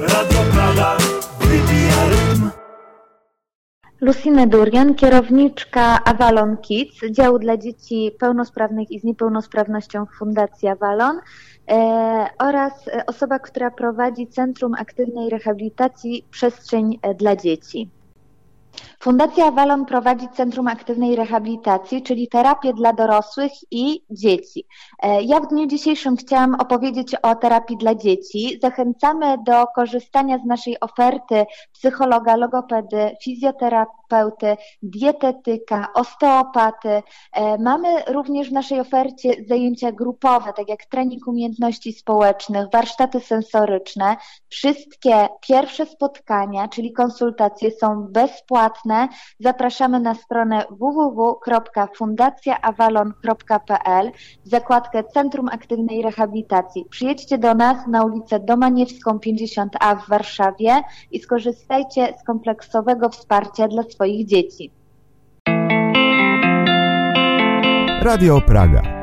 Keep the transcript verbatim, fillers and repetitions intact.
Radio Praga wybija rytm. Lucina Durian, kierowniczka Avalon Kids, działu dla dzieci pełnosprawnych i z niepełnosprawnością Fundacji Avalon e, oraz osoba, która prowadzi Centrum Aktywnej Rehabilitacji Przestrzeń dla Dzieci. Fundacja Avalon prowadzi Centrum Aktywnej Rehabilitacji, czyli terapię dla dorosłych i dzieci. Ja w dniu dzisiejszym chciałam opowiedzieć o terapii dla dzieci. Zachęcamy do korzystania z naszej oferty psychologa, logopedy, fizjoterapeuty, dietetyka, osteopaty. Mamy również w naszej ofercie zajęcia grupowe, tak jak trening umiejętności społecznych, warsztaty sensoryczne. Wszystkie pierwsze spotkania, czyli konsultacje, są bezpłatne. Zapraszamy na stronę w w w kropka fundacja avalon kropka p l w zakładkę Centrum Aktywnej Rehabilitacji. Przyjedźcie do nas na ulicę Domaniewską pięćdziesiąt a w Warszawie i skorzystajcie z kompleksowego wsparcia dla swoich dzieci. Radio Praga.